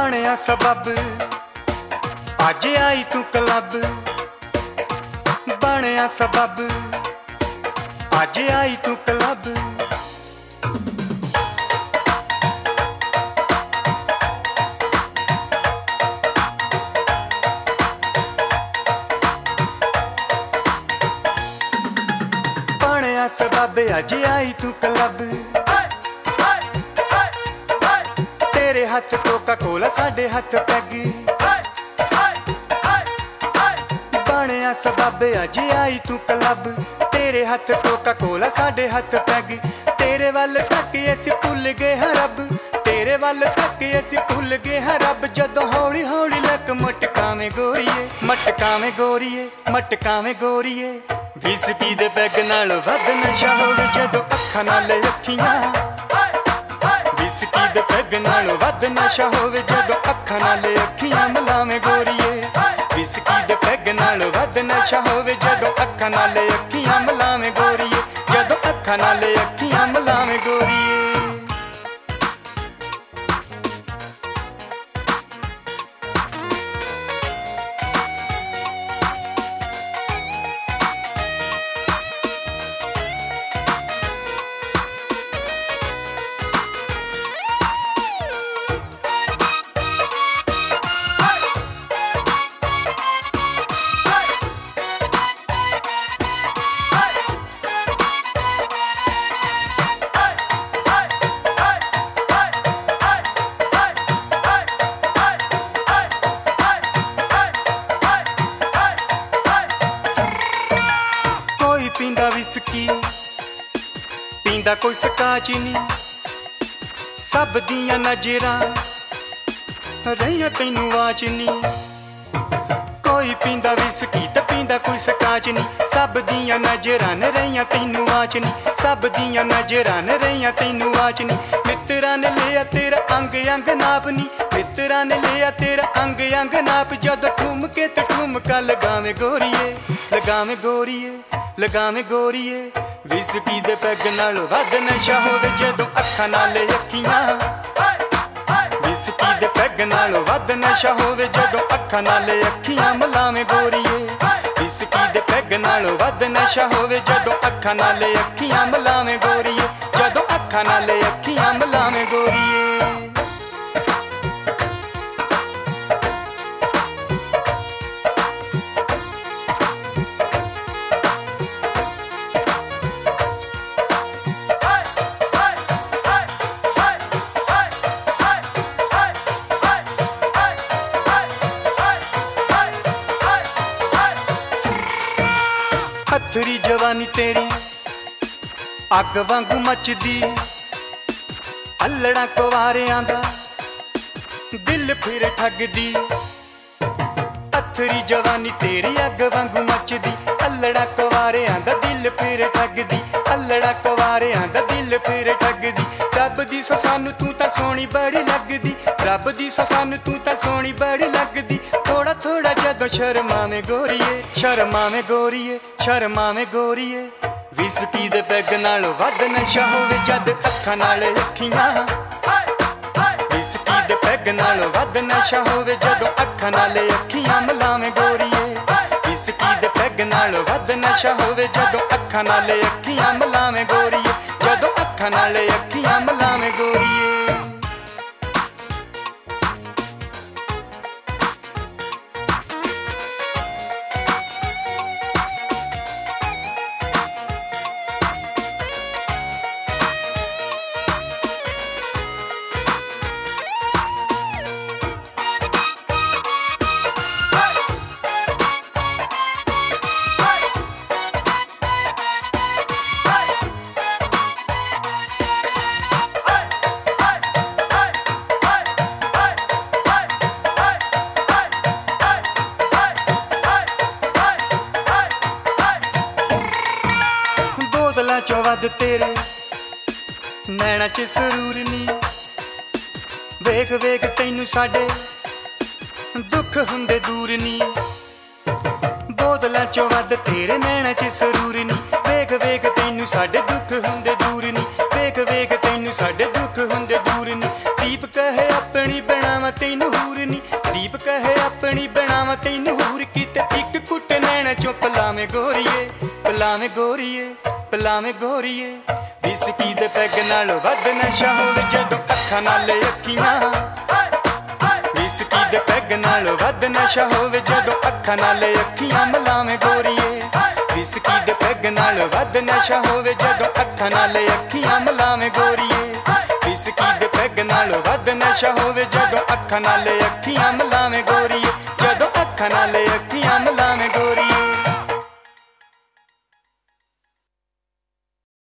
ਬਣਿਆ ਸਬੱਬ ਅੱਜ ਆਈ ਤੂੰ ਕਲੱਬ ਬਣਿਆ ਸਬੱਬ ਅੱਜ ਆਈ ਤੂੰ ਕਲੱਬ ਬਣਿਆ ਸਬੱਬ ਅੱਜ ਆਈ ਤੂੰ ਕਲੱਬ तेरे हथ कोका कोला साडे हथ पैग बनया सबब अज आई तू क्लब तेरे हथ कोका कोला साडे हथ पैग तेरे वल तक असी भुल गए हाँ रब तेरे वल तक असी भुल गए हाँ रब जदों हौली हौली लक मटकावें गोरीए मटकावें गोरीए मटकावें गोरीए विस्की दे पैग नाल वध नशा होवे जदों अखां नाल अखियां विस्की दे पैग नाल वध नशा होवे जदों अखां नाल अखियां मिलावें गोरीए विस्की दे पैग नाल वध नशा होवे जदों अखां नाल अखियां मिलावें गोरीए जदों अखां नाल अखियां मिलावें गोरीए पींदा विस्की पींदा कोई स्काच नहीं सब दियां नजरां रहियां तैनू वाच नहीं कोई पींदा विस्की ते पींदा कोई स्काच नहीं सब दियां नजरां रहियां तैनू वाच नहीं सब दियां नजरां रहियां तैनू वाच नहीं मित्तरां ने लिया तेरा अंग अंग नाप नहीं मित्तरां ने लिया तेरा अंग अंग नाप जद ठुमके ते ठुमका लगावें गोरीए लगावें गोरीए लगावें गोरीए विस्की दे पैग नाल वध नशा होवे जदों अखां नाल अखियां विस्की दे पैग नाल वध नशा होवे जदों अखां नाल अखियां मिलावें गोरीए विस्की दे पैग नाल वध नशा होवे जदों अखां नाल अखियां मिलावें गोरीए जदों अखां नाल अखियां मिलावें गोरीए हथरी जवानी तेरी अग वांगू मचदी अल्लड़ा कुवारियां दा दिल फिर ठगदी हथरी जवानी तेरी अग वांगू मचदी अल्लड़ा कुवारियां दा दिल फिर ठगदी अल्लड़ा कुवारियां दा दिल फिर ठगदी रब दी सो सानू तू तां सोहनी बड़ी लगदी रब दी सो सानू तू तां सोहनी बड़ी लगदी थोड़ा थोड़ा जदों शर्मावें गोरीए शर्मावें गोरीए शर्मावें गोरीए विस्की दे पैग नाल वध नशा होवे जद अखां नाल अखियां विस्की दे पैग नाल वध नशा होवे जदों अखां नाल अखियां मिलावें गोरीए विस्की दे पैग नाल वध नशा होवे जदों अखां नाल अखियां मिलावें गोरीए जदों अखां नाल अखियां मिलावें गोरीए बोतलां चों वध तेरे नैना च सरूर नी वेख वेख तैनू साडे दुख हुंदे दूर नी बोतलां चों वध तेरे नैना च सरूर नी वेख वेख तैनू साडे दुख हुंदे दूर नी वेख वेख तैनू साडे दुख हुंदे दूर नी दीप कहे अपनी बनावा बनावा तैनू हूर नी दीप कहे अपनी बनावा तैनू हूर किते इक कुट नैना चो पलावे गोरीए पलावे गोरीए पलावे गोरीए विस्की दे पैग नालों वध नशा होवे जदों अखां नाल अखियां विस्की दे पैग नालों वध नशा होवे जदों अखां नाल अखियां मिलावे गोरीए विस्की दे पैग नालों वध नशा होवे जदों अखां नाल अखियां मिलावे गोरीए विस्की दे पैग नालों वध नशा होवे जदों अखां नाल